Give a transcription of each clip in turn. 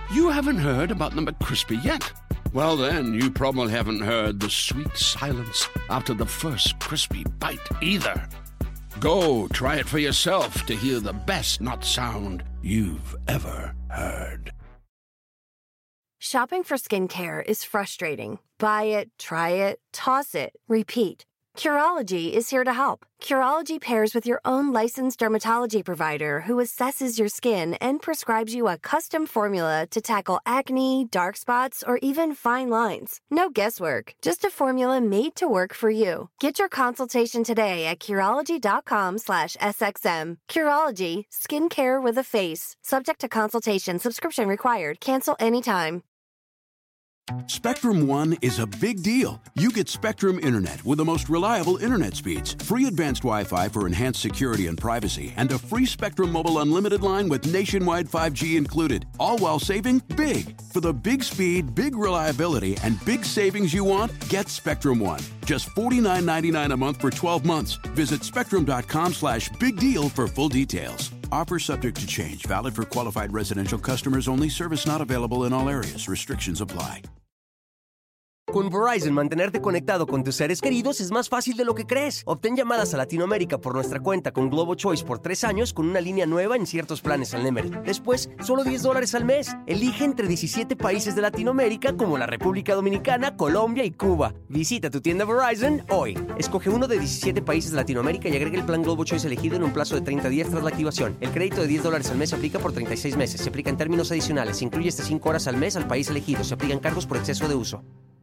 You haven't heard about the McCrispy yet? Well, then, you probably haven't heard the sweet silence after the first crispy bite either. Go try it for yourself to hear the best nut sound you've ever heard. Shopping for skincare is frustrating. Buy it, try it, toss it, repeat. Curology is here to help. Curology pairs with your own licensed dermatology provider who assesses your skin and prescribes you a custom formula to tackle acne, dark spots, or even fine lines. No guesswork, just a formula made to work for you. Get your consultation today at Curology.com/SXM. Curology, skincare with a face. Subject to consultation, subscription required. Cancel anytime. Spectrum One is a big deal. You get Spectrum Internet with the most reliable internet speeds, free advanced Wi-Fi for enhanced security and privacy, and a free Spectrum Mobile Unlimited line with nationwide 5G included, all while saving big. For the big speed, big reliability, and big savings you want, get Spectrum One. Just $49.99 a month for 12 months. Visit spectrum.com/big deal for full details. Offer subject to change. Valid for qualified residential customers only. Service not available in all areas. Restrictions apply. Con Verizon, mantenerte conectado con tus seres queridos es más fácil de lo que crees. Obtén llamadas a Latinoamérica por nuestra cuenta con Globo Choice por 3 años con una línea nueva en ciertos planes al Nemer. Después, solo $10 al mes. Elige entre 17 países de Latinoamérica como la República Dominicana, Colombia y Cuba. Visita tu tienda Verizon hoy. Escoge uno de 17 países de Latinoamérica y agrega el plan Globo Choice elegido en un plazo de 30 días tras la activación. El crédito de $10 al mes se aplica por 36 meses. Se aplica en términos adicionales. Se incluye hasta 5 horas al mes al país elegido. Se aplican cargos por exceso de uso.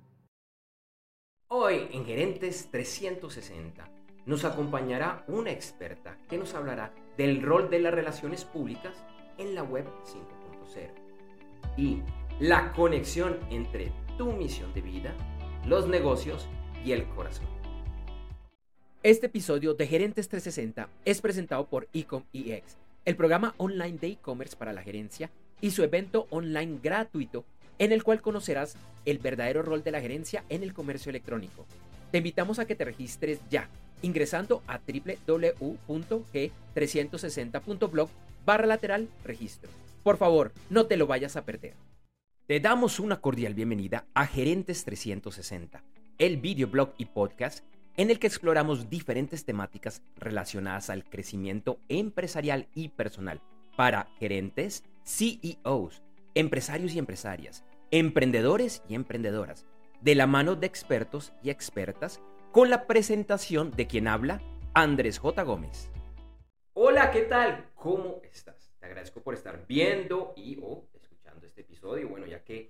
Hoy en Gerentes 360 nos acompañará una experta que nos hablará del rol de las relaciones públicas en la web 5.0 y la conexión entre tu misión de vida, los negocios y el corazón. Este episodio de Gerentes 360 es presentado por EcomEX, el programa online de e-commerce para la gerencia y su evento online gratuito en el cual conocerás el verdadero rol de la gerencia en el comercio electrónico. Te invitamos a que te registres ya, ingresando a www.g360.blog/registro. Por favor, no te lo vayas a perder. Te damos una cordial bienvenida a Gerentes 360, el videoblog y podcast en el que exploramos diferentes temáticas relacionadas al crecimiento empresarial y personal para gerentes, CEOs, empresarios y empresarias, emprendedores y emprendedoras, de la mano de expertos y expertas, con la presentación de quien habla, Andrés J. Gómez. Hola, ¿qué tal? ¿Cómo estás? Te agradezco por estar viendo y o escuchando este episodio. Bueno, ya que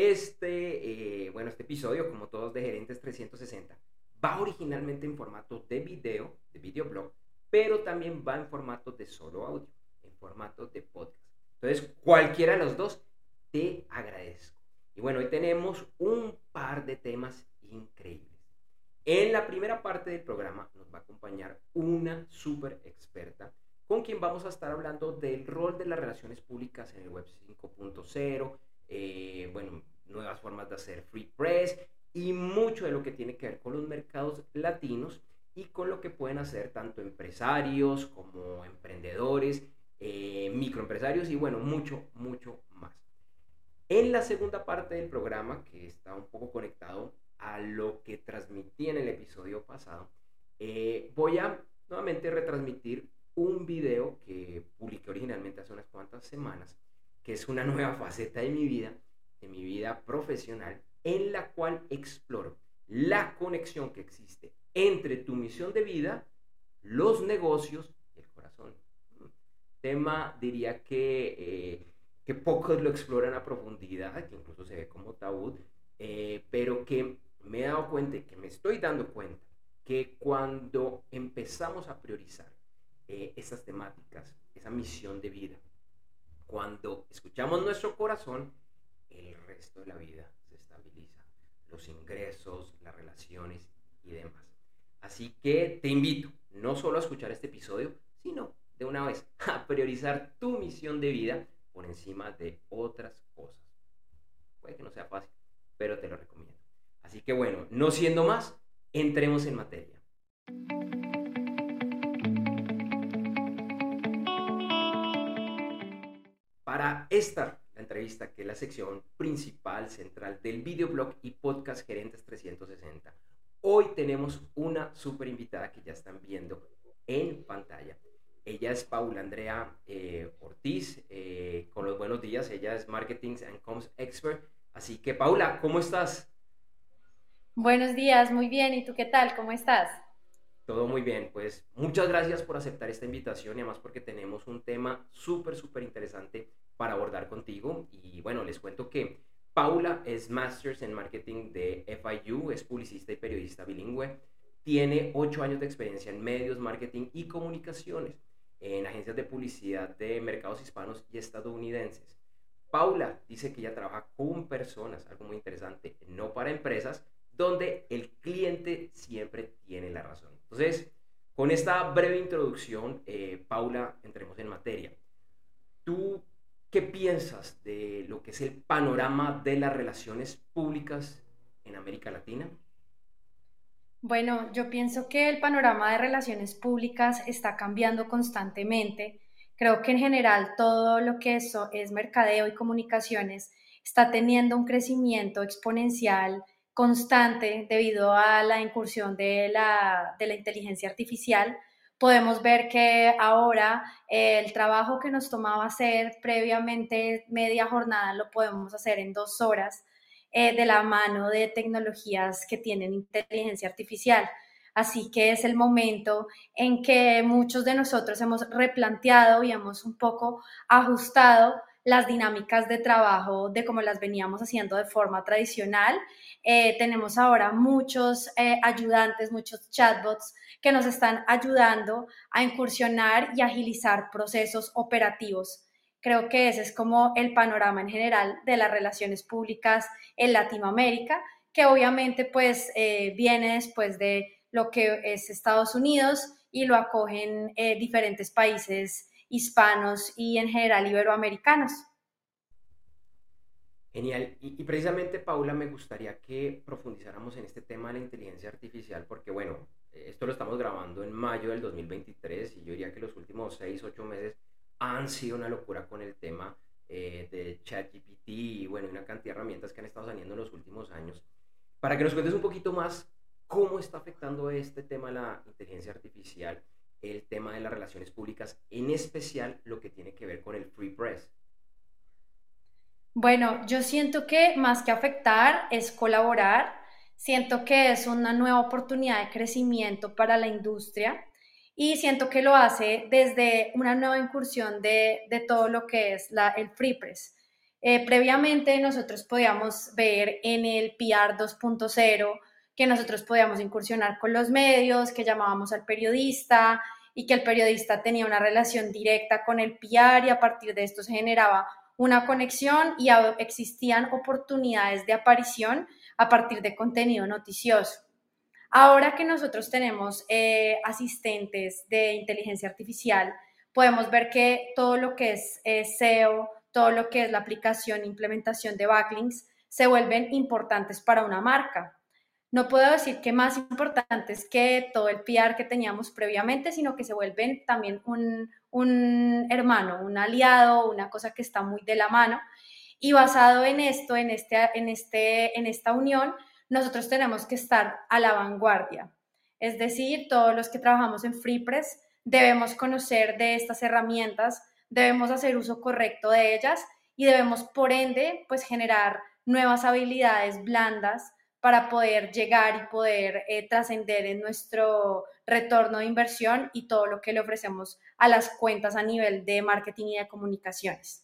este episodio, como todos de Gerentes 360, va originalmente en formato de video, de videoblog, pero también va en formato de solo audio, en formato de podcast. Entonces, cualquiera de los dos, te agradezco. Y bueno, hoy tenemos un par de temas increíbles. En la primera parte del programa nos va a acompañar una súper experta con quien vamos a estar hablando del rol de las relaciones públicas en el Web 5.0, nuevas formas de hacer free press y mucho de lo que tiene que ver con los mercados latinos y con lo que pueden hacer tanto empresarios como emprendedores, microempresarios y bueno, mucho más. En la segunda parte del programa, que está un poco conectado a lo que transmití en el episodio pasado, voy a nuevamente retransmitir un video que publiqué originalmente hace unas cuantas semanas, que es una nueva faceta de mi vida profesional, en la cual exploro la conexión que existe entre tu misión de vida, los negocios y el corazón. Tema, diría que pocos lo exploran a profundidad, que incluso se ve como tabú, pero que me he dado cuenta y que me estoy dando cuenta que cuando empezamos a priorizar estas temáticas, esa misión de vida, cuando escuchamos nuestro corazón, el resto de la vida se estabiliza, los ingresos, las relaciones y demás. Así que te invito no solo a escuchar este episodio, sino de una vez a priorizar tu misión de vida por encima de otras cosas. Puede que no sea fácil, pero te lo recomiendo. Así que bueno, no siendo más, entremos en materia. Para esta, la entrevista, que es la sección principal, central del videoblog y podcast Gerentes 360. Hoy tenemos una súper invitada que ya están viendo en pantalla. Ella es Paula Andrea Ortiz, con los buenos días. Ella es Marketing and Comms Expert. Así que, Paula, ¿cómo estás? Buenos días, muy bien. ¿Y tú qué tal? ¿Cómo estás? Todo muy bien, pues muchas gracias por aceptar esta invitación y además porque tenemos un tema súper interesante para abordar contigo. Y bueno, les cuento que Paula es Masters en Marketing de FIU, es publicista y periodista bilingüe, tiene 8 años de experiencia en medios, marketing y comunicaciones, en agencias de publicidad de mercados hispanos y estadounidenses. Paula dice que ella trabaja con personas, algo muy interesante, no para empresas, donde el cliente siempre tiene la razón. Entonces, con esta breve introducción, Paula, entremos en materia. ¿Tú qué piensas de lo que es el panorama de las relaciones públicas en América Latina? Bueno, yo pienso que el panorama de relaciones públicas está cambiando constantemente. Creo que en general todo lo que es mercadeo y comunicaciones está teniendo un crecimiento exponencial constante debido a la incursión de la inteligencia artificial. Podemos ver que ahora el trabajo que nos tomaba hacer previamente media jornada lo podemos hacer en 2 horas, de la mano de tecnologías que tienen inteligencia artificial. Así que es el momento en que muchos de nosotros hemos replanteado y hemos un poco ajustado las dinámicas de trabajo de cómo las veníamos haciendo de forma tradicional. Tenemos ahora muchos ayudantes, muchos chatbots que nos están ayudando a incursionar y agilizar procesos operativos. Creo que ese es como el panorama en general de las relaciones públicas en Latinoamérica, que obviamente pues viene después de lo que es Estados Unidos y lo acogen diferentes países hispanos y en general iberoamericanos. Genial. Y precisamente, Paula, me gustaría que profundizáramos en este tema de la inteligencia artificial, porque bueno, esto lo estamos grabando en mayo del 2023 y yo diría que los últimos 6, 8 meses han sido una locura con el tema de ChatGPT y bueno, una cantidad de herramientas que han estado saliendo en los últimos años. Para que nos cuentes un poquito más cómo está afectando este tema de la inteligencia artificial, el tema de las relaciones públicas, en especial lo que tiene que ver con el Free Press. Bueno, yo siento que más que afectar es colaborar. Siento que es una nueva oportunidad de crecimiento para la industria y siento que lo hace desde una nueva incursión de todo lo que es el Free Press. Previamente nosotros podíamos ver en el PR 2.0 que nosotros podíamos incursionar con los medios, que llamábamos al periodista y que el periodista tenía una relación directa con el PR y a partir de esto se generaba una conexión y existían oportunidades de aparición a partir de contenido noticioso. Ahora que nosotros tenemos asistentes de inteligencia artificial, podemos ver que todo lo que es SEO, todo lo que es la aplicación e implementación de backlinks, se vuelven importantes para una marca. No puedo decir que más importantes que todo el PR que teníamos previamente, sino que se vuelven también un hermano, un aliado, una cosa que está muy de la mano. Y basado en esto, en esta unión, nosotros tenemos que estar a la vanguardia. Es decir, todos los que trabajamos en FreePress debemos conocer de estas herramientas, debemos hacer uso correcto de ellas y debemos, por ende, pues generar nuevas habilidades blandas para poder llegar y poder trascender en nuestro retorno de inversión y todo lo que le ofrecemos a las cuentas a nivel de marketing y de comunicaciones.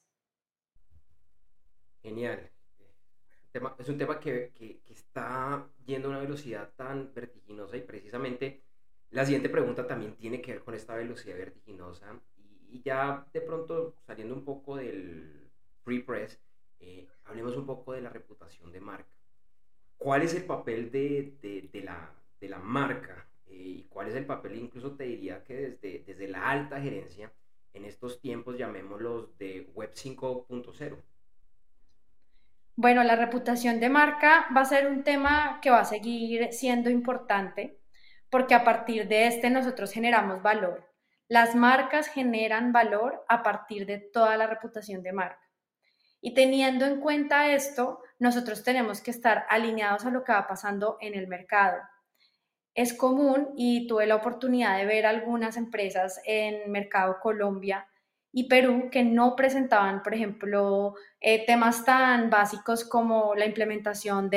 Genial. Es un tema que está yendo a una velocidad tan vertiginosa y precisamente la siguiente pregunta también tiene que ver con esta velocidad vertiginosa y ya de pronto saliendo un poco del Free Press, hablemos un poco de la reputación de marca. ¿Cuál es el papel de la marca y cuál es el papel, incluso te diría que desde la alta gerencia en estos tiempos, llamémoslos de Web 5.0? Bueno, la reputación de marca va a ser un tema que va a seguir siendo importante porque a partir de este nosotros generamos valor. Las marcas generan valor a partir de toda la reputación de marca. Y teniendo en cuenta esto, nosotros tenemos que estar alineados a lo que va pasando en el mercado. Es común, y tuve la oportunidad de ver algunas empresas en Mercado Colombia y Perú que no presentaban, por ejemplo, temas tan básicos como la implementación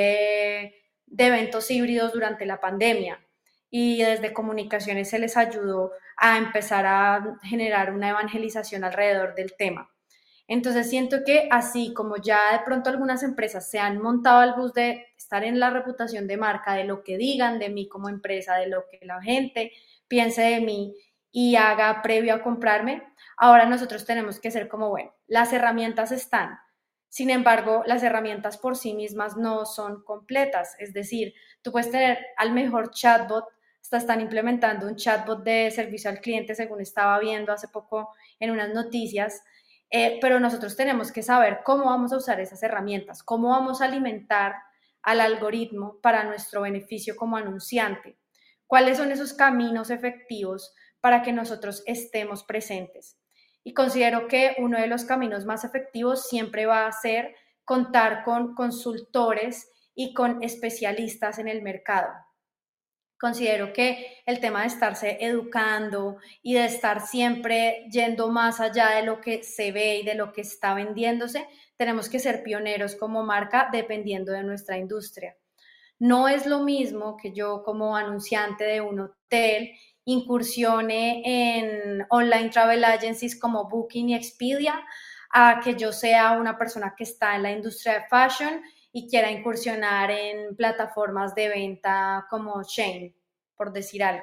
de eventos híbridos durante la pandemia. Y desde comunicaciones se les ayudó a empezar a generar una evangelización alrededor del tema. Entonces siento que así como ya de pronto algunas empresas se han montado al bus de estar en la reputación de marca, de lo que digan de mí como empresa, de lo que la gente piense de mí y haga previo a comprarme, ahora nosotros tenemos que ser como, bueno, las herramientas están. Sin embargo, las herramientas por sí mismas no son completas. Es decir, tú puedes tener al mejor chatbot, hasta están implementando un chatbot de servicio al cliente, según estaba viendo hace poco en unas noticias, pero nosotros tenemos que saber cómo vamos a usar esas herramientas, cómo vamos a alimentar al algoritmo para nuestro beneficio como anunciante, cuáles son esos caminos efectivos para que nosotros estemos presentes. Y considero que uno de los caminos más efectivos siempre va a ser contar con consultores y con especialistas en el mercado. Considero que el tema de estarse educando y de estar siempre yendo más allá de lo que se ve y de lo que está vendiéndose, tenemos que ser pioneros como marca dependiendo de nuestra industria. No es lo mismo que yo como anunciante de un hotel incursione en online travel agencies como Booking y Expedia, a que yo sea una persona que está en la industria de fashion y quiera incursionar en plataformas de venta como Shein, por decir algo.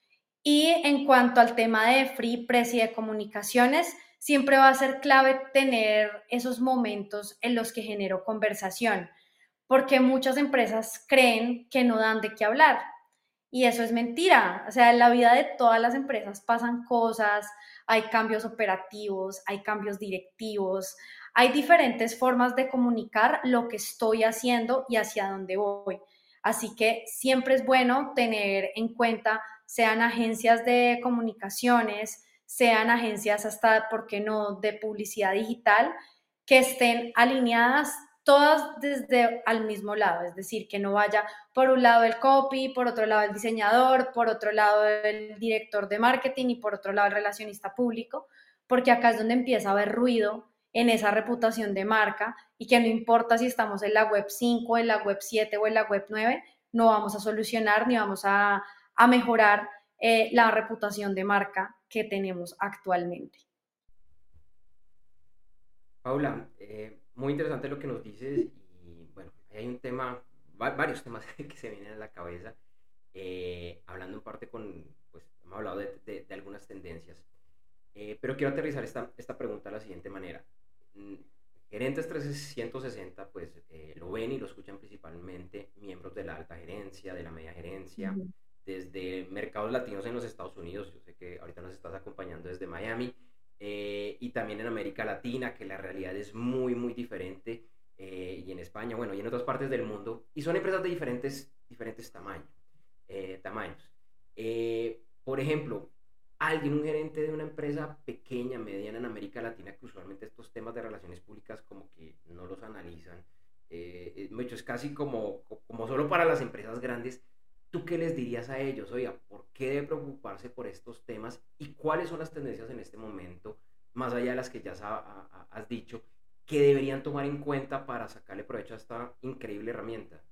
Y en cuanto al tema de free press y de comunicaciones, siempre va a ser clave tener esos momentos en los que genero conversación, porque muchas empresas creen que no dan de qué hablar. Y eso es mentira. O sea, en la vida de todas las empresas pasan cosas, hay cambios operativos, hay cambios directivos, hay diferentes formas de comunicar lo que estoy haciendo y hacia dónde voy. Así que siempre es bueno tener en cuenta, sean agencias de comunicaciones, sean agencias hasta, ¿por qué no?, de publicidad digital, que estén alineadas todas desde al mismo lado, es decir, que no vaya por un lado el copy, por otro lado el diseñador, por otro lado el director de marketing y por otro lado el relacionista público, porque acá es donde empieza a haber ruido en esa reputación de marca y que no importa si estamos en la web 5, en la web 7 o en la web 9, no vamos a solucionar ni vamos a mejorar la reputación de marca que tenemos actualmente. Paula, muy interesante lo que nos dices y bueno, hay un tema, varios temas que se vienen a la cabeza, hablando en parte pues hemos hablado de algunas tendencias, pero quiero aterrizar esta pregunta de la siguiente manera. Gerentes 360 pues lo ven y lo escuchan principalmente miembros de la alta gerencia, de la media gerencia, desde mercados latinos en los Estados Unidos, yo sé que ahorita nos estás acompañando desde Miami, y también en América Latina, que la realidad es muy, muy diferente, y en España, bueno, y en otras partes del mundo, y son empresas de diferentes tamaños. Por ejemplo, un gerente de una empresa pequeña, mediana en América Latina, que usualmente estos temas de relaciones públicas como que no los analizan, es casi como solo para las empresas grandes. ¿Tú qué les dirías a ellos? Oiga, ¿por qué debe preocuparse por estos temas? ¿Y cuáles son las tendencias en este momento, más allá de las que ya has dicho, que deberían tomar en cuenta para sacarle provecho a esta increíble herramienta?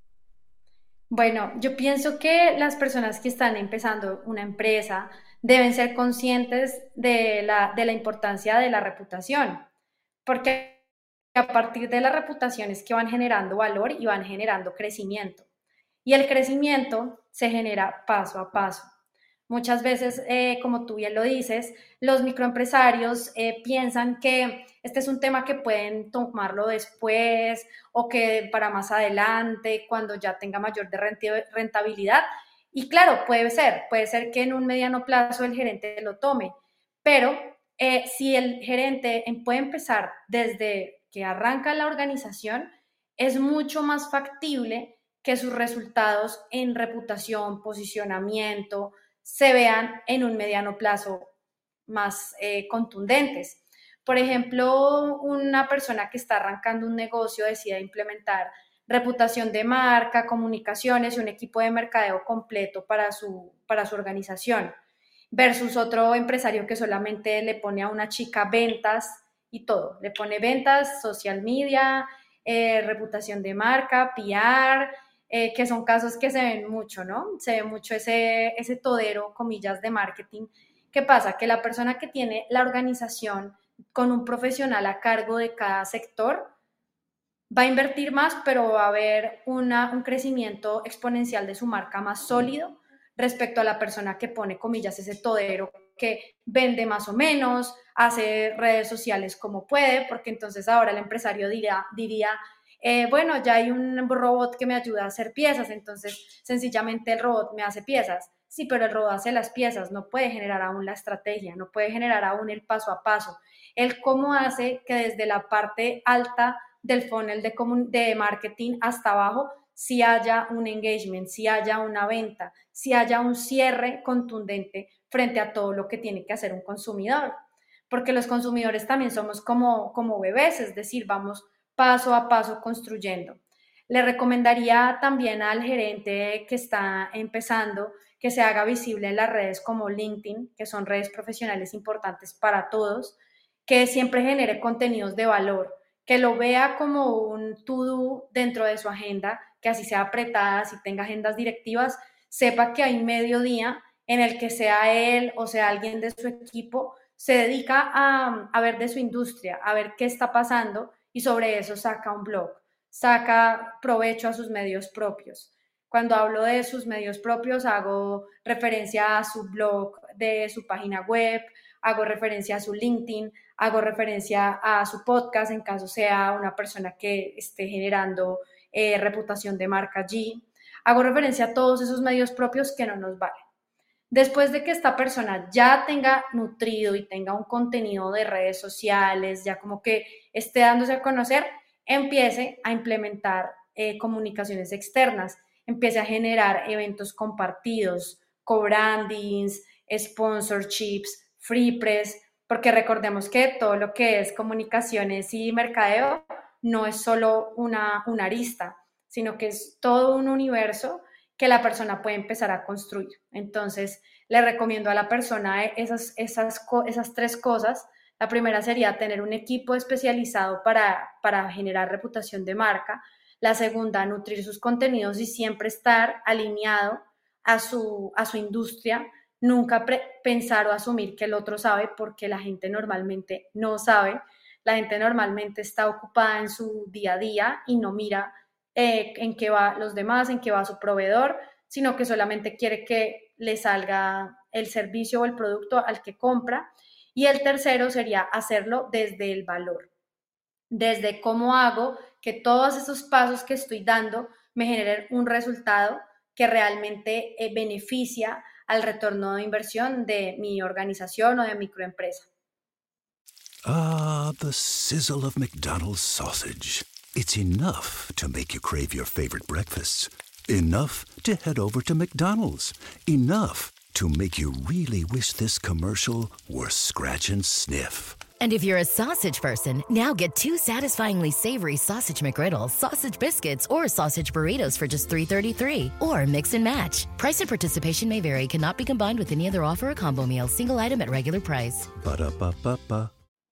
Bueno, yo pienso que las personas que están empezando una empresa deben ser conscientes de la importancia de la reputación, porque a partir de la reputación es que van generando valor y van generando crecimiento. Y el crecimiento se genera paso a paso. Muchas veces, como tú bien lo dices, los microempresarios piensan que este es un tema que pueden tomarlo después o que para más adelante, cuando ya tenga mayor de rentabilidad. Y claro, puede ser que en un mediano plazo el gerente lo tome, pero si el gerente puede empezar desde que arranca la organización, es mucho más factible que sus resultados en reputación, posicionamiento, se vean en un mediano plazo más contundentes. Por ejemplo, una persona que está arrancando un negocio decide implementar reputación de marca, comunicaciones y un equipo de mercadeo completo para su organización, versus otro empresario que solamente le pone a una chica ventas y todo, le pone ventas, social media, reputación de marca, PR, que son casos que se ven mucho, ¿no? Se ve mucho ese todero, comillas, de marketing. ¿Qué pasa? Que la persona que tiene la organización con un profesional a cargo de cada sector va a invertir más, pero va a haber un crecimiento exponencial de su marca más sólido respecto a la persona que pone, comillas, ese todero que vende más o menos, hace redes sociales como puede, porque entonces ahora el empresario diría bueno, ya hay un robot que me ayuda a hacer piezas, entonces sencillamente el robot me hace piezas. Sí, pero el robot hace las piezas, no puede generar aún la estrategia, no puede generar aún el paso a paso. El cómo hace que desde la parte alta del funnel de marketing hasta abajo si haya un engagement, si haya una venta, si haya un cierre contundente frente a todo lo que tiene que hacer un consumidor. Porque los consumidores también somos como bebés, es decir, vamos paso a paso construyendo. Le recomendaría también al gerente que está empezando que se haga visible en las redes como LinkedIn, que son redes profesionales importantes para todos, que siempre genere contenidos de valor, que lo vea como un to-do dentro de su agenda, que así sea apretada, si tenga agendas directivas, sepa que hay mediodía en el que sea él o sea alguien de su equipo, se dedica a ver de su industria, a ver qué está pasando y sobre eso saca un blog, saca provecho a sus medios propios. Cuando hablo de sus medios propios, hago referencia a su blog de su página web, hago referencia a su LinkedIn, hago referencia a su podcast en caso sea una persona que esté generando reputación de marca allí. Hago referencia a todos esos medios propios que no nos valen. Después de que esta persona ya tenga nutrido y tenga un contenido de redes sociales, ya como que esté dándose a conocer, empiece a implementar comunicaciones externas, empiece a generar eventos compartidos, co-brandings, sponsorships, free press, porque recordemos que todo lo que es comunicaciones y mercadeo no es solo una arista, sino que es todo un universo que la persona puede empezar a construir. Entonces, le recomiendo a la persona esas tres cosas. La primera sería tener un equipo especializado para generar reputación de marca. La segunda, nutrir sus contenidos y siempre estar alineado a su industria. Nunca pensar o asumir que el otro sabe, porque la gente normalmente no sabe. La gente normalmente está ocupada en su día a día y no mira en qué va los demás, en qué va su proveedor, sino que solamente quiere que le salga el servicio o el producto al que compra. Y el tercero sería hacerlo desde el valor, desde cómo hago que todos esos pasos que estoy dando me generen un resultado que realmente beneficia al retorno de inversión de mi organización o de microempresa. Ah, the sizzle of McDonald's sausage. It's enough to make you crave your favorite breakfasts. Enough to head over to McDonald's. Enough to make you really wish this commercial were scratch and sniff. And if you're a sausage person, now get 2 satisfyingly savory sausage McGriddles, sausage biscuits, or sausage burritos for just $3.33. Or mix and match. Price and participation may vary. Cannot be combined with any other offer or combo meal. Single item at regular price. Ba-da-ba-ba-ba.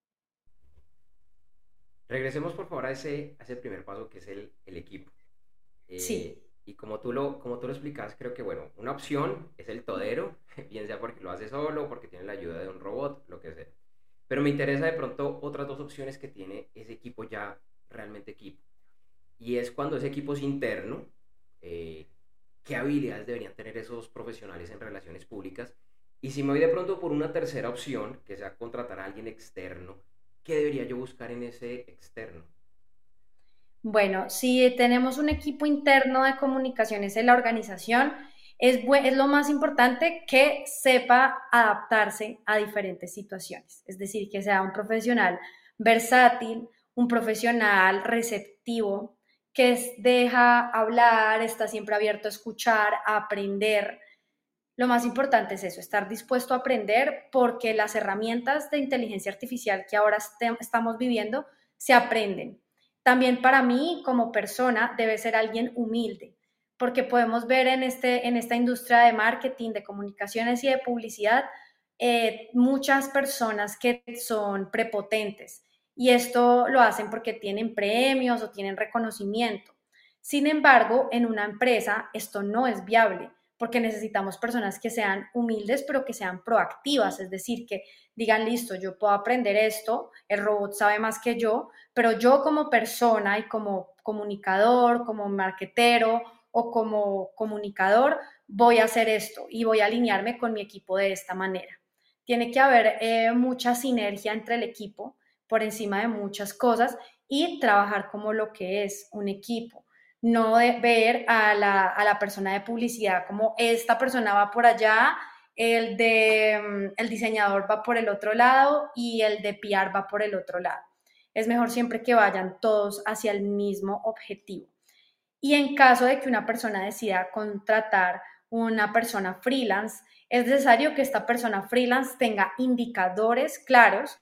Regresemos por favor a ese primer paso que es el equipo. Sí. Y como tú lo explicas, creo que bueno, una opción es el todero, bien sea porque lo hace solo, porque tiene la ayuda de un robot, lo que sea. Pero me interesa de pronto otras dos opciones que tiene ese equipo ya realmente equipo. Y es cuando ese equipo es interno, qué habilidades deberían tener esos profesionales en relaciones públicas. Y si me voy de pronto por una tercera opción, que sea contratar a alguien externo, ¿qué debería yo buscar en ese externo? Bueno, si tenemos un equipo interno de comunicaciones en la organización, es lo más importante que sepa adaptarse a diferentes situaciones. Es decir, que sea un profesional versátil, un profesional receptivo, que deja hablar, está siempre abierto a escuchar, a aprender, Lo más importante es eso, estar dispuesto a aprender, porque las herramientas de inteligencia artificial que ahora estamos viviendo se aprenden. También para mí, como persona, debe ser alguien humilde, porque podemos ver en esta industria de marketing, de comunicaciones y de publicidad, muchas personas que son prepotentes, y esto lo hacen porque tienen premios o tienen reconocimiento. Sin embargo, en una empresa esto no es viable, porque necesitamos personas que sean humildes, pero que sean proactivas, es decir, que digan, listo, yo puedo aprender esto, el robot sabe más que yo, pero yo como persona y como comunicador, como marketero o como comunicador, voy a hacer esto y voy a alinearme con mi equipo de esta manera. Tiene que haber mucha sinergia entre el equipo por encima de muchas cosas y trabajar como lo que es un equipo. No de ver a la persona de publicidad como esta persona va por allá, el diseñador va por el otro lado y el de PR va por el otro lado. Es mejor siempre que vayan todos hacia el mismo objetivo. Y en caso de que una persona decida contratar una persona freelance, es necesario que esta persona freelance tenga indicadores claros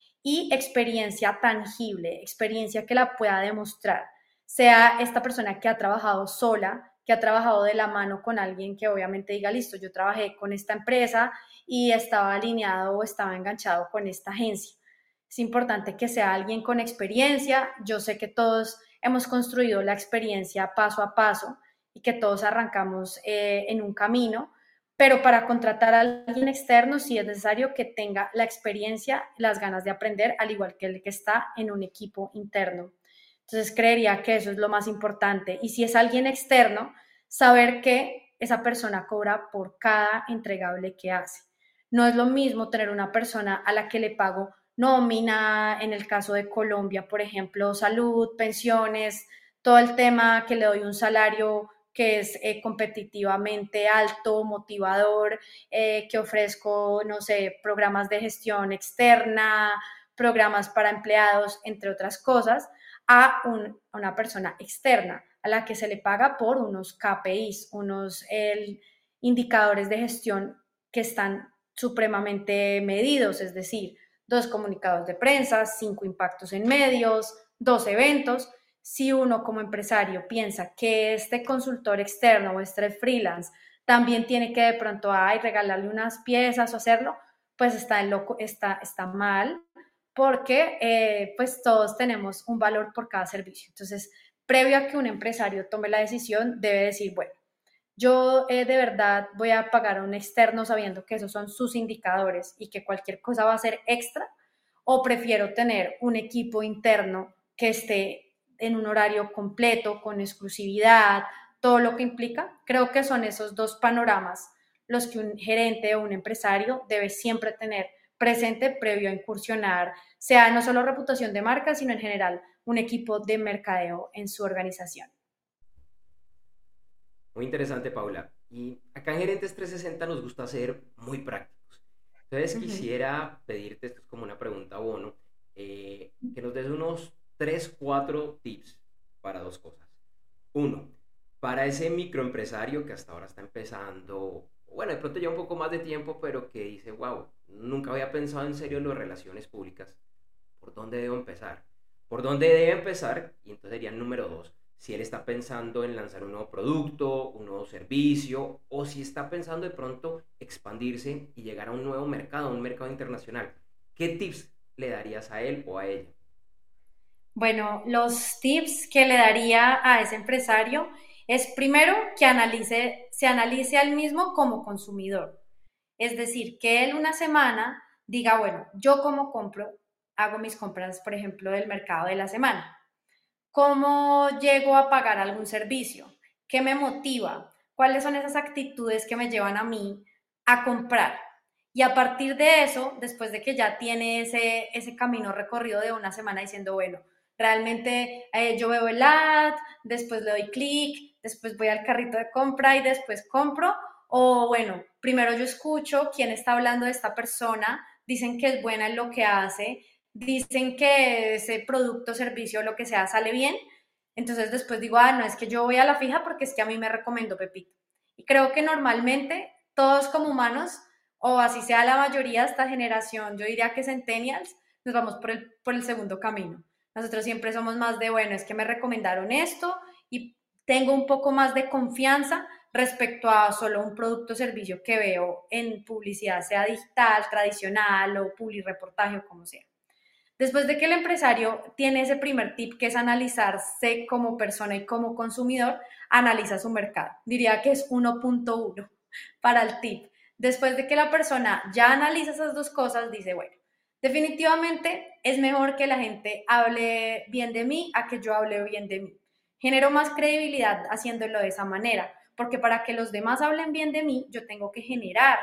y experiencia tangible, experiencia que la pueda demostrar. Sea esta persona que ha trabajado sola, que ha trabajado de la mano con alguien que obviamente diga, listo, yo trabajé con esta empresa y estaba alineado o estaba enganchado con esta agencia. Es importante que sea alguien con experiencia. Yo sé que todos hemos construido la experiencia paso a paso y que todos arrancamos en un camino, pero para contratar a alguien externo sí es necesario que tenga la experiencia, las ganas de aprender, al igual que el que está en un equipo interno. Entonces creería que eso es lo más importante. Y si es alguien externo, saber que esa persona cobra por cada entregable que hace. No es lo mismo tener una persona a la que le pago nómina, en el caso de Colombia, por ejemplo, salud, pensiones, todo el tema que le doy un salario que es competitivamente alto, motivador, que ofrezco, no sé, programas de gestión externa, programas para empleados, entre otras cosas, a una persona externa a la que se le paga por unos KPIs, unos indicadores de gestión que están supremamente medidos, es decir, 2 comunicados de prensa, 5 impactos en medios, 2 eventos. Si uno como empresario piensa que este consultor externo o este freelance también tiene que de pronto regalarle unas piezas o hacerlo, pues está mal, porque pues todos tenemos un valor por cada servicio. Entonces, previo a que un empresario tome la decisión, debe decir, bueno, yo de verdad voy a pagar a un externo sabiendo que esos son sus indicadores y que cualquier cosa va a ser extra, o prefiero tener un equipo interno que esté en un horario completo, con exclusividad, todo lo que implica. Creo que son esos dos panoramas los que un gerente o un empresario debe siempre tener presente previo a incursionar, sea no solo reputación de marca, sino en general un equipo de mercadeo en su organización. Muy interesante, Paula. Y acá en Gerentes 360 nos gusta ser muy prácticos. Entonces quisiera pedirte, esto es como una pregunta bono, que nos des unos 3, 4 tips para 2 cosas. 1, para ese microempresario que hasta ahora está empezando, bueno, de pronto lleva un poco más de tiempo, pero que dice, wow, nunca había pensado en serio en las relaciones públicas. ¿Por dónde debo empezar? ¿Por dónde debe empezar? Y entonces sería el número 2. Si él está pensando en lanzar un nuevo producto, un nuevo servicio, o si está pensando de pronto expandirse y llegar a un nuevo mercado, un mercado internacional. ¿Qué tips le darías a él o a ella? Bueno, los tips que le daría a ese empresario es primero que se analice a él mismo como consumidor. Es decir, que él una semana diga, bueno, yo como compro, hago mis compras, por ejemplo, del mercado de la semana. ¿Cómo llego a pagar algún servicio? ¿Qué me motiva? ¿Cuáles son esas actitudes que me llevan a mí a comprar? Y a partir de eso, después de que ya tiene ese camino recorrido de una semana diciendo, bueno, realmente yo veo el ad, después le doy clic, después voy al carrito de compra y después compro, o bueno, primero yo escucho quién está hablando de esta persona, dicen que es buena en lo que hace, dicen que ese producto, servicio, lo que sea, sale bien, entonces después digo, no, es que yo voy a la fija porque es que a mí me recomendó Pepito. Y creo que normalmente todos como humanos, o así sea la mayoría de esta generación, yo diría que centennials, nos vamos por el segundo camino. Nosotros siempre somos más de, bueno, es que me recomendaron esto y tengo un poco más de confianza respecto a solo un producto o servicio que veo en publicidad, sea digital, tradicional o publireportaje o como sea. Después de que el empresario tiene ese primer tip, que es analizarse como persona y como consumidor, analiza su mercado. Diría que es 1.1 para el tip. Después de que la persona ya analiza esas dos cosas, dice, bueno, definitivamente es mejor que la gente hable bien de mí a que yo hable bien de mí. Genero más credibilidad haciéndolo de esa manera, porque para que los demás hablen bien de mí, yo tengo que generar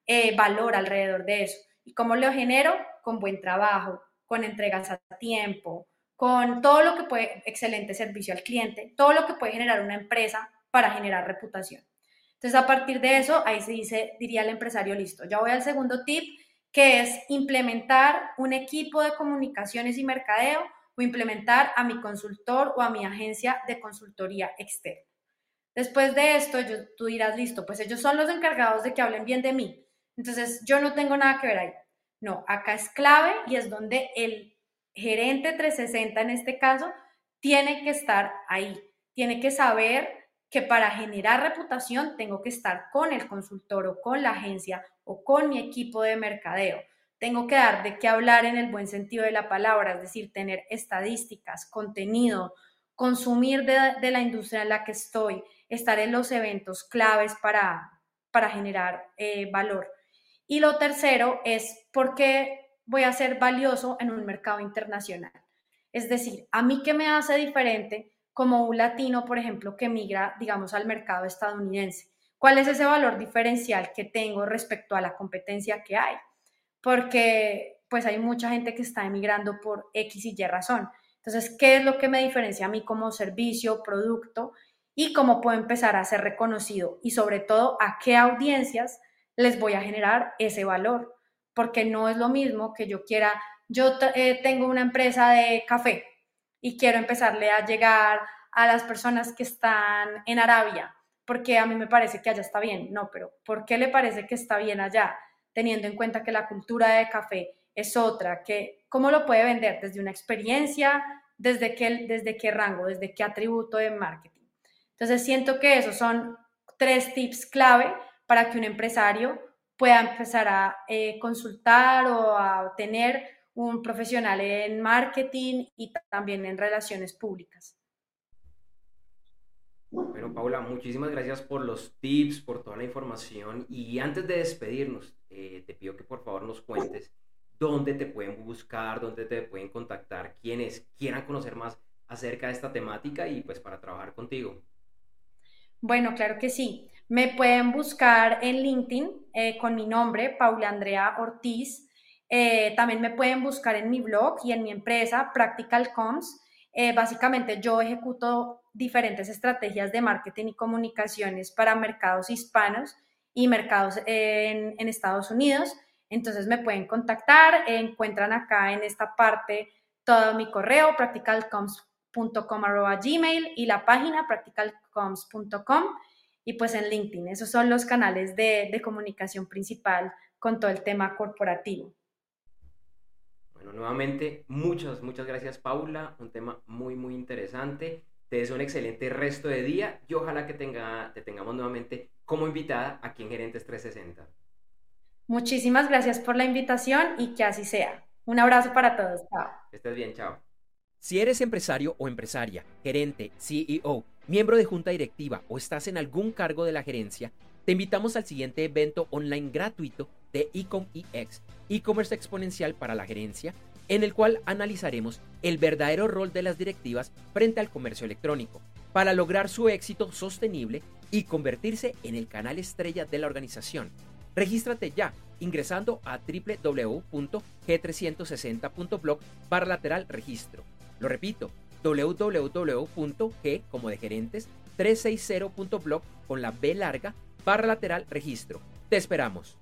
valor alrededor de eso. ¿Y cómo lo genero? Con buen trabajo, con entregas a tiempo, con todo lo que puede, excelente servicio al cliente, todo lo que puede generar una empresa para generar reputación. Entonces, a partir de eso, ahí se dice, diría el empresario, listo, ya voy al segundo tip, que es implementar un equipo de comunicaciones y mercadeo o implementar a mi consultor o a mi agencia de consultoría externa. Después de esto, tú dirás, listo, pues ellos son los encargados de que hablen bien de mí. Entonces, yo no tengo nada que ver ahí. No, acá es clave y es donde el gerente 360 en este caso tiene que estar ahí. Tiene que saber que para generar reputación tengo que estar con el consultor o con la agencia o con mi equipo de mercadeo. Tengo que dar de qué hablar en el buen sentido de la palabra, es decir, tener estadísticas, contenido, consumir de la industria en la que estoy, estar en los eventos claves para generar valor. Y lo tercero es por qué voy a ser valioso en un mercado internacional. Es decir, a mí qué me hace diferente como un latino, por ejemplo, que migra, digamos, al mercado estadounidense. ¿Cuál es ese valor diferencial que tengo respecto a la competencia que hay? Porque pues hay mucha gente que está emigrando por X y Y razón. Entonces, ¿qué es lo que me diferencia a mí como servicio, producto y cómo puedo empezar a ser reconocido? Y sobre todo, ¿a qué audiencias les voy a generar ese valor? Porque no es lo mismo que yo tengo una empresa de café y quiero empezarle a llegar a las personas que están en Arabia, porque a mí me parece que allá está bien. No, pero ¿por qué le parece que está bien allá? Teniendo en cuenta que la cultura de café es otra, que cómo lo puede vender desde una experiencia, desde qué rango, desde qué atributo de marketing. Entonces siento que esos son 3 tips clave para que un empresario pueda empezar a consultar o a tener un profesional en marketing y también en relaciones públicas. Bueno, Paula, muchísimas gracias por los tips, por toda la información. Y antes de despedirnos, te pido que por favor nos cuentes dónde te pueden buscar, dónde te pueden contactar, quienes quieran conocer más acerca de esta temática y pues para trabajar contigo. Bueno, claro que sí. Me pueden buscar en LinkedIn con mi nombre, Paula Andrea Ortiz. También me pueden buscar en mi blog y en mi empresa, Practical Comms. Básicamente yo ejecuto diferentes estrategias de marketing y comunicaciones para mercados hispanos y mercados en Estados Unidos. Entonces me pueden contactar, encuentran acá en esta parte todo mi correo, practicalcoms.com@gmail y la página practicalcoms.com y pues en LinkedIn. Esos son los canales de comunicación principal con todo el tema corporativo. Bueno, nuevamente, muchas gracias, Paula. Un tema muy, muy interesante. Te deseo un excelente resto de día y ojalá que te tengamos nuevamente como invitada aquí en Gerentes 360. Muchísimas gracias por la invitación y que así sea. Un abrazo para todos. Chao. Que estés bien, chao. Si eres empresario o empresaria, gerente, CEO, miembro de junta directiva o estás en algún cargo de la gerencia, te invitamos al siguiente evento online gratuito de EcomEX, e-commerce exponencial para la gerencia, en el cual analizaremos el verdadero rol de las directivas frente al comercio electrónico, para lograr su éxito sostenible y convertirse en el canal estrella de la organización. Regístrate ya ingresando a www.g360.blog/registro. Lo repito, www.g como de gerentes 360.blog con la B larga /registro. Te esperamos.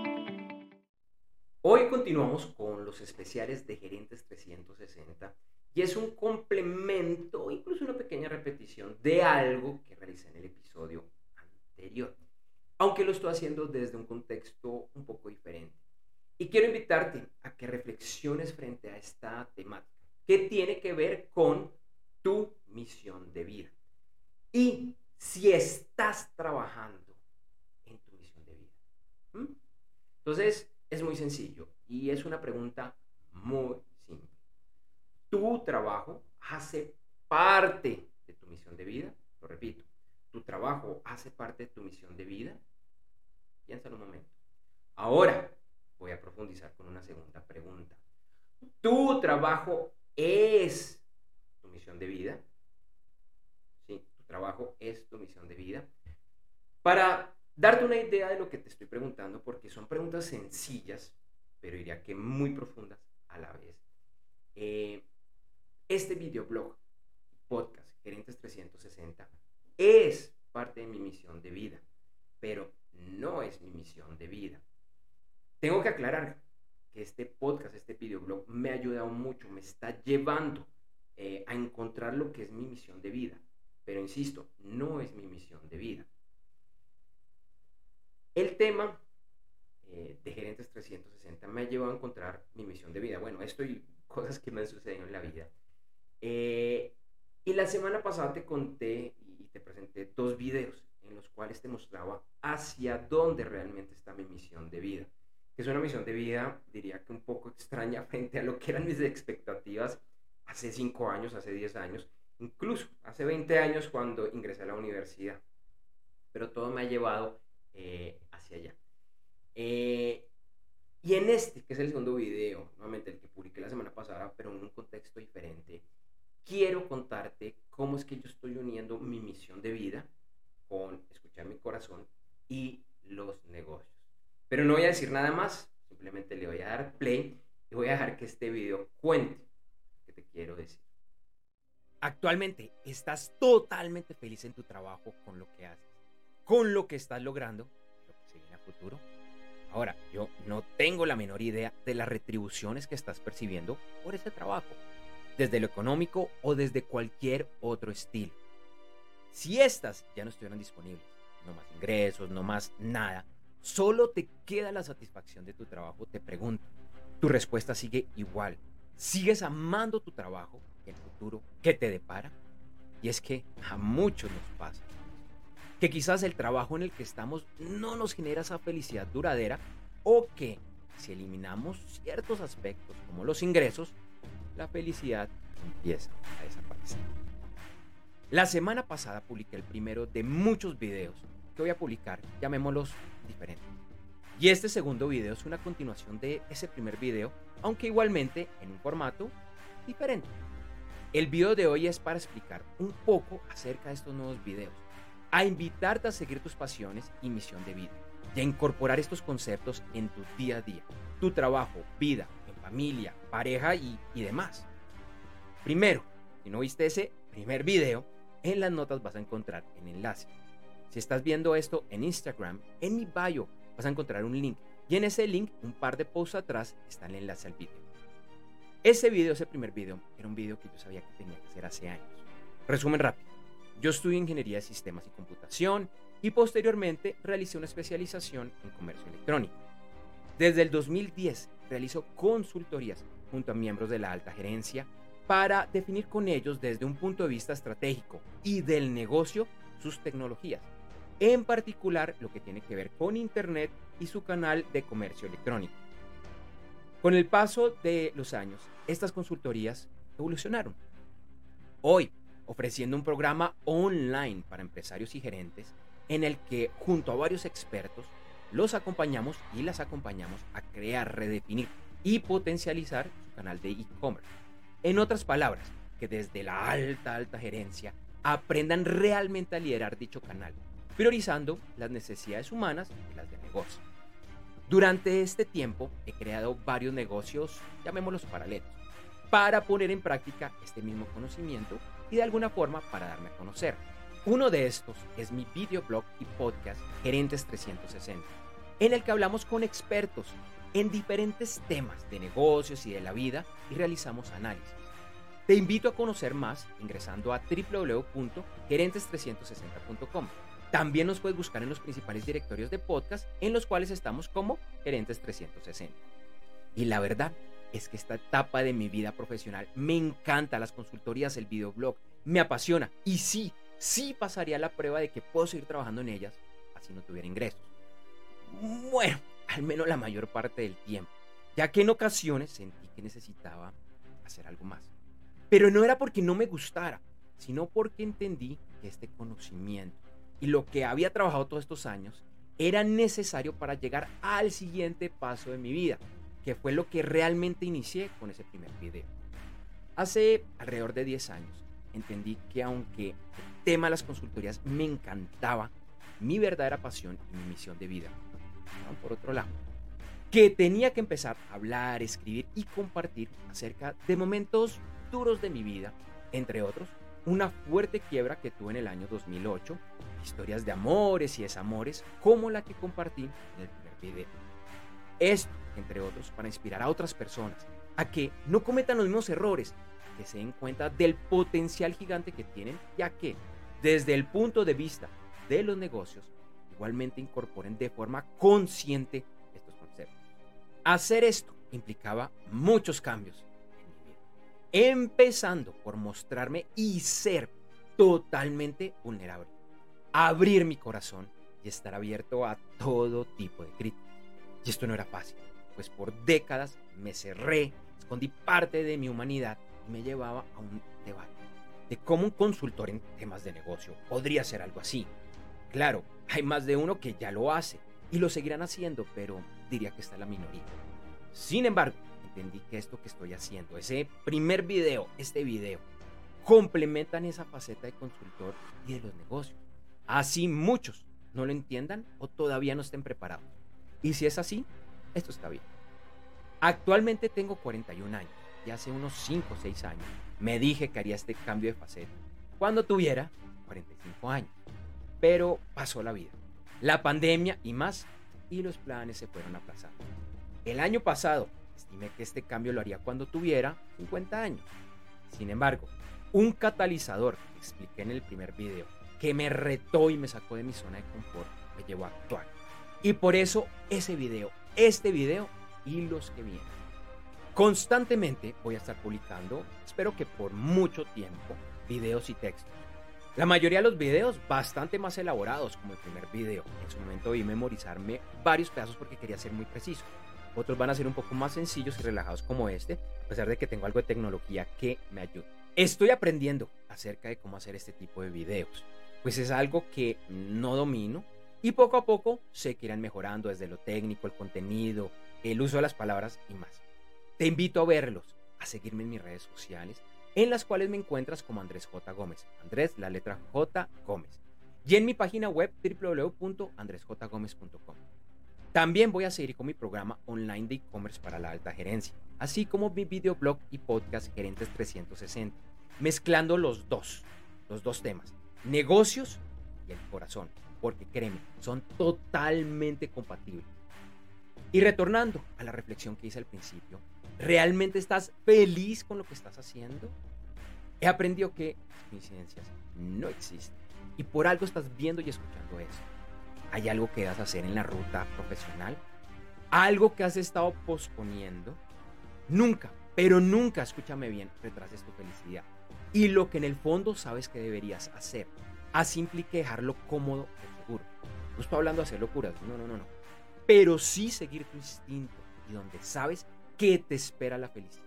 Hoy continuamos con los especiales de Gerentes 360 Y es un complemento, incluso una pequeña repetición de algo que realicé en el episodio anterior, aunque lo estoy haciendo desde un contexto un poco diferente. Y quiero invitarte a que reflexiones frente a esta temática, que tiene que ver con tu misión de vida. Y si estás trabajando en tu misión de vida. Entonces, es muy sencillo y es una pregunta muy simple. ¿Tu trabajo hace parte de tu misión de vida? Lo repito, ¿tu trabajo hace parte de tu misión de vida? Piénsalo un momento. Ahora voy a profundizar con una segunda pregunta. ¿Tu trabajo es tu misión de vida? Sí, tu trabajo es tu misión de vida. Para darte una idea de lo que te estoy preguntando, porque son preguntas sencillas, pero diría que muy profundas a la vez. Este videoblog, podcast, Gerentes 360, es parte de mi misión de vida, pero no es mi misión de vida. Tengo que aclarar que este podcast, este videoblog, me ha ayudado mucho, me está llevando a encontrar lo que es mi misión de vida, pero insisto, no es mi misión de vida. El tema de Gerentes 360 me ha llevado a encontrar mi misión de vida. Bueno, esto y cosas que me han sucedido en la vida. Y la semana pasada te conté y te presenté 2 videos en los cuales te mostraba hacia dónde realmente está mi misión de vida. Que es una misión de vida, diría que un poco extraña frente a lo que eran mis expectativas hace 5 años, hace 10 años, incluso hace 20 años cuando ingresé a la universidad. Pero todo me ha llevado hacia allá. Y en este, que es el segundo video, nuevamente el que publiqué la semana pasada, pero en un contexto diferente, quiero contarte cómo es que yo estoy uniendo mi misión de vida con escuchar mi corazón y los negocios. Pero no voy a decir nada más, simplemente le voy a dar play y voy a dejar que este video cuente lo que te quiero decir. Actualmente estás totalmente feliz en tu trabajo con lo que haces, con lo que estás logrando, lo que se viene a futuro. Ahora, yo no tengo la menor idea de las retribuciones que estás percibiendo por ese trabajo, desde lo económico o desde cualquier otro estilo. Si estas ya no estuvieran disponibles, no más ingresos, no más nada, solo te queda la satisfacción de tu trabajo, te pregunto, tu respuesta sigue igual. ¿Sigues amando tu trabajo y el futuro que te depara? Y es que a muchos nos pasa que quizás el trabajo en el que estamos no nos genera esa felicidad duradera, o que si eliminamos ciertos aspectos como los ingresos, la felicidad empieza a desaparecer. La semana pasada publiqué el primero de muchos videos que voy a publicar, llamémoslos diferentes. Y este segundo video es una continuación de ese primer video, aunque igualmente en un formato diferente. El video de hoy es para explicar un poco acerca de estos nuevos videos, a invitarte a seguir tus pasiones y misión de vida, y a incorporar estos conceptos en tu día a día, tu trabajo, vida, en familia, pareja y demás. Primero, si no viste ese primer video, en las notas vas a encontrar el enlace. Si estás viendo esto en Instagram, en mi bio vas a encontrar un link, y en ese link, un par de posts atrás, está el enlace al video. Ese primer video, era un video que yo sabía que tenía que hacer hace años. Resumen rápido. Yo estudié Ingeniería de Sistemas y Computación y posteriormente realicé una especialización en Comercio Electrónico. Desde el 2010 realizo consultorías junto a miembros de la alta gerencia para definir con ellos desde un punto de vista estratégico y del negocio sus tecnologías, en particular lo que tiene que ver con Internet y su canal de comercio electrónico. Con el paso de los años, estas consultorías evolucionaron. Hoy, ofreciendo un programa online para empresarios y gerentes en el que, junto a varios expertos, los acompañamos y las acompañamos a crear, redefinir y potencializar su canal de e-commerce. En otras palabras, que desde la alta gerencia aprendan realmente a liderar dicho canal, priorizando las necesidades humanas y las de negocio. Durante este tiempo he creado varios negocios, llamémoslos paralelos, para poner en práctica este mismo conocimiento y de alguna forma para darme a conocer. Uno de estos es mi videoblog y podcast Gerentes 360, en el que hablamos con expertos en diferentes temas de negocios y de la vida y realizamos análisis. Te invito a conocer más ingresando a www.gerentes360.com. También nos puedes buscar en los principales directorios de podcast en los cuales estamos como Gerentes 360. Y la verdad es que esta etapa de mi vida profesional me encanta, las consultorías, el videoblog, me apasiona y sí pasaría la prueba de que puedo seguir trabajando en ellas así no tuviera ingresos. Bueno, al menos la mayor parte del tiempo, ya que en ocasiones sentí que necesitaba hacer algo más. Pero no era porque no me gustara, sino porque entendí que este conocimiento y lo que había trabajado todos estos años era necesario para llegar al siguiente paso de mi vida, que fue lo que realmente inicié con ese primer video. Hace alrededor de 10 años entendí que aunque el tema de las consultorías me encantaba, mi verdadera pasión y mi misión de vida, por otro lado, que tenía que empezar a hablar, escribir y compartir acerca de momentos duros de mi vida, entre otros, una fuerte quiebra que tuve en el año 2008, historias de amores y desamores como la que compartí en el primer video. Esto, entre otros, para inspirar a otras personas a que no cometan los mismos errores, que se den cuenta del potencial gigante que tienen, ya que desde el punto de vista de los negocios, igualmente incorporen de forma consciente estos conceptos. Hacer esto implicaba muchos cambios en mi vida, empezando por mostrarme y ser totalmente vulnerable, abrir mi corazón y estar abierto a todo tipo de críticas. Y esto no era fácil, pues por décadas me cerré, escondí parte de mi humanidad y me llevaba a un debate de cómo un consultor en temas de negocio podría hacer algo así. Claro, hay más de uno que ya lo hace y lo seguirán haciendo, pero diría que está la minoría. Sin embargo, entendí que esto que estoy haciendo, ese primer video, este video, complementan esa faceta de consultor y de los negocios. Así muchos no lo entiendan o todavía no estén preparados. Y si es así, esto está bien. Actualmente tengo 41 años y hace unos 5 o 6 años me dije que haría este cambio de faceta cuando tuviera 45 años. Pero pasó la vida, la pandemia y más, y los planes se fueron aplazando. El año pasado estimé que este cambio lo haría cuando tuviera 50 años. Sin embargo, un catalizador que expliqué en el primer video, que me retó y me sacó de mi zona de confort, me llevó a actuar. Y por eso ese video, este video y los que vienen. Constantemente voy a estar publicando, espero que por mucho tiempo, videos y textos. La mayoría de los videos bastante más elaborados, como el primer video. En su momento debí memorizarme varios pedazos porque quería ser muy preciso. Otros van a ser un poco más sencillos y relajados como este, a pesar de que tengo algo de tecnología que me ayuda. Estoy aprendiendo acerca de cómo hacer este tipo de videos, pues es algo que no domino y poco a poco sé que irán mejorando desde lo técnico, el contenido, el uso de las palabras y más. Te invito a verlos, a seguirme en mis redes sociales, en las cuales me encuentras como Andrés J. Gómez. Andrés, la letra J. Gómez. Y en mi página web www.andresjgomez.com. También voy a seguir con mi programa online de e-commerce para la alta gerencia, así como mi videoblog y podcast Gerentes 360, mezclando los dos temas, negocios y el corazón, porque créeme, son totalmente compatibles. Y retornando a la reflexión que hice al principio, ¿realmente estás feliz con lo que estás haciendo? He aprendido que las coincidencias no existen y por algo estás viendo y escuchando eso. ¿Hay algo que vas a hacer en la ruta profesional? ¿Algo que has estado posponiendo? Nunca, pero nunca, escúchame bien, retrases tu felicidad. Y lo que en el fondo sabes que deberías hacer. Así implica dejarlo cómodo y seguro. No estoy hablando de hacer locuras, no. Pero sí seguir tu instinto y donde sabes que te espera la felicidad.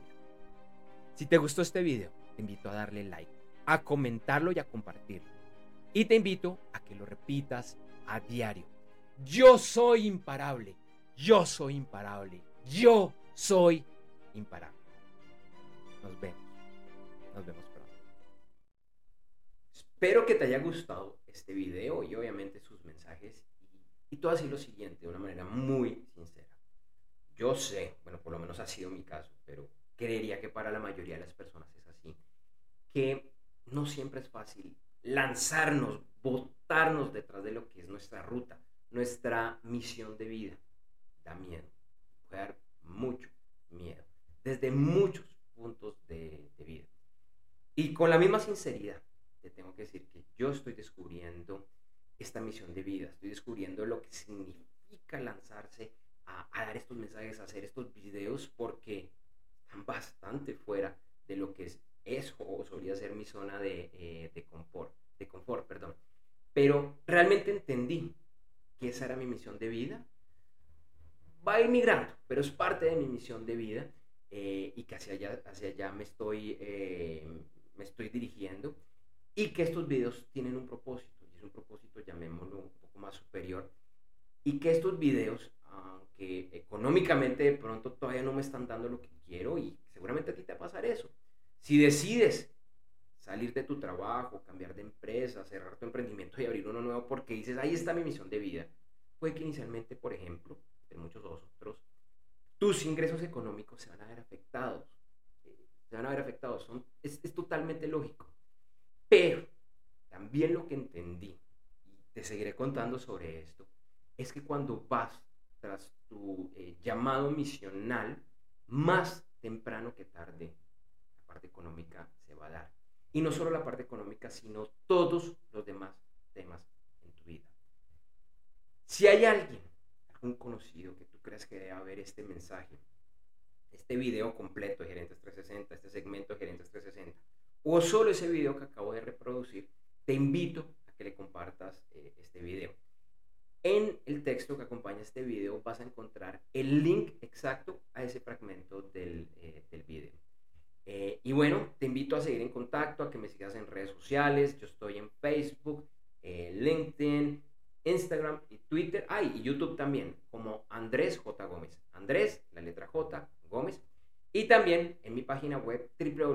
Si te gustó este video, te invito a darle like, a comentarlo y a compartirlo. Y te invito a que lo repitas a diario. Yo soy imparable. Yo soy imparable. Yo soy imparable. Nos vemos pronto. Espero que te haya gustado este video y obviamente sus mensajes. Y todo así lo siguiente, de una manera muy sincera. Yo sé, bueno, por lo menos ha sido mi caso, pero creería que para la mayoría de las personas es así, que no siempre es fácil lanzarnos, botarnos detrás de lo que es nuestra ruta, nuestra misión de vida. Da miedo, puede dar mucho miedo, desde muchos puntos de vida. Y con la misma sinceridad, te tengo que decir que yo estoy descubriendo esta misión de vida, estoy descubriendo lo que significa lanzarse a dar estos mensajes, a hacer estos videos, porque están bastante fuera de lo que es o solía ser mi zona de confort, perdón. Pero realmente entendí que esa era mi misión de vida. Va a ir migrando, pero es parte de mi misión de vida, y que hacia allá me estoy dirigiendo, y que estos videos tienen un propósito, y es un propósito, llamémoslo, un poco más superior, y que estos videos, aunque económicamente de pronto todavía no me están dando lo que quiero, y seguramente a ti te va a pasar eso, si decides salir de tu trabajo, cambiar de empresa, cerrar tu emprendimiento y abrir uno nuevo porque dices, ahí está mi misión de vida, puede que inicialmente, por ejemplo, de muchos otros, tus ingresos económicos se van a ver afectados. Es totalmente lógico. Pero también lo que entendí, y te seguiré contando sobre esto, es que cuando vas tras tu llamado misional, más temprano que tarde, la parte económica se va a dar. Y no solo la parte económica, sino todos los demás temas en tu vida. Si hay alguien, algún conocido que tú creas que debe ver este mensaje, este video completo de Gerentes 360, este segmento de Gerentes 360, o solo ese video que acabo de reproducir, te invito a que le compartas este video. En el texto que acompaña este video vas a encontrar el link exacto a ese fragmento del video. Y bueno, te invito a seguir en contacto, a que me sigas en redes sociales. Yo estoy en Facebook, LinkedIn, Instagram y Twitter. Y YouTube también, como Andrés J. Gómez. Andrés, la letra J, Gómez. Y también en mi página web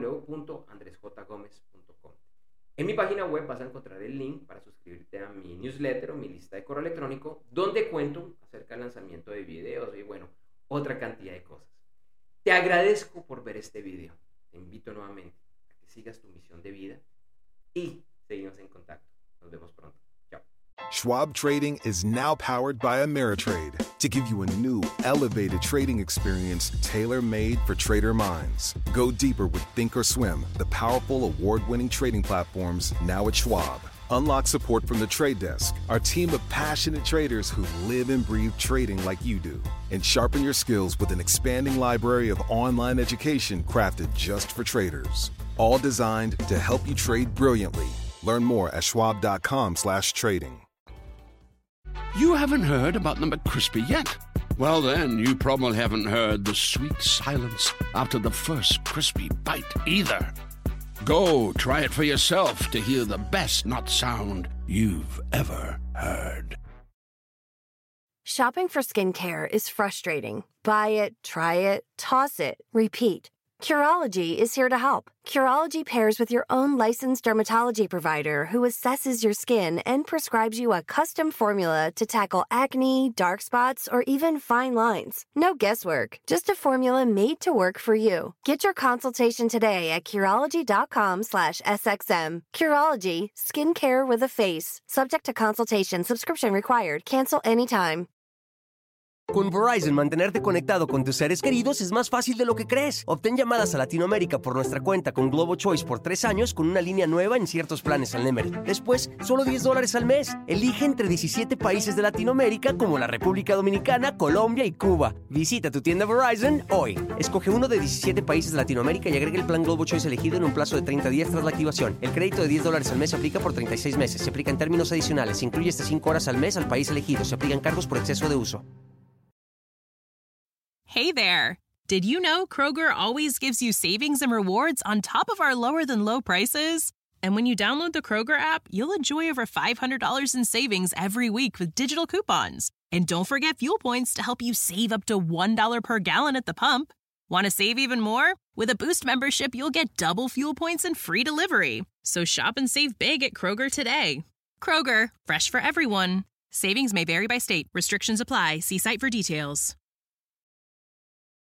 www.andresjgomez.com. En mi página web vas a encontrar el link para suscribirte a mi newsletter o mi lista de correo electrónico, donde cuento acerca del lanzamiento de videos y bueno, otra cantidad de cosas. Te agradezco por ver este video. Te invito nuevamente a que sigas tu misión de vida y seguimos en contacto. Nos vemos pronto. Chao. Schwab Trading is now powered by Ameritrade to give you a new, elevated trading experience tailor-made for trader minds. Go deeper with Thinkorswim, the powerful award-winning trading platforms now at Schwab. Unlock support from the trade desk, our team of passionate traders who live and breathe trading like you do. And sharpen your skills with an expanding library of online education crafted just for traders. All designed to help you trade brilliantly. Learn more at schwab.com/trading. You haven't heard about the McCrispy yet? Well, then, you probably haven't heard the sweet silence after the first crispy bite either. Go try it for yourself to hear the best nut sound you've ever heard. Shopping for skincare is frustrating. Buy it, try it, toss it, repeat. Curology is here to help. Curology pairs with your own licensed dermatology provider who assesses your skin and prescribes you a custom formula to tackle acne, dark spots, or even fine lines. No guesswork, just a formula made to work for you. Get your consultation today at Curology.com/SXM. Curology, skincare with a face. Subject to consultation, subscription required. Cancel anytime. Con Verizon, mantenerte conectado con tus seres queridos es más fácil de lo que crees. Obtén llamadas a Latinoamérica por nuestra cuenta con Globo Choice por 3 años con una línea nueva en ciertos planes al Nemery. Después, solo $10 al mes. Elige entre 17 países de Latinoamérica como la República Dominicana, Colombia y Cuba. Visita tu tienda Verizon hoy. Escoge uno de 17 países de Latinoamérica y agrega el plan Globo Choice elegido en un plazo de 30 días tras la activación. El crédito de $10 al mes se aplica por 36 meses. Se aplica en términos adicionales. Se incluye hasta 5 horas al mes al país elegido. Se aplican cargos por exceso de uso. Hey there! Did you know Kroger always gives you savings and rewards on top of our lower-than-low prices? And when you download the Kroger app, you'll enjoy over $500 in savings every week with digital coupons. And don't forget fuel points to help you save up to $1 per gallon at the pump. Want to save even more? With a Boost membership, you'll get double fuel points and free delivery. So shop and save big at Kroger today. Kroger, fresh for everyone. Savings may vary by state. Restrictions apply. See site for details.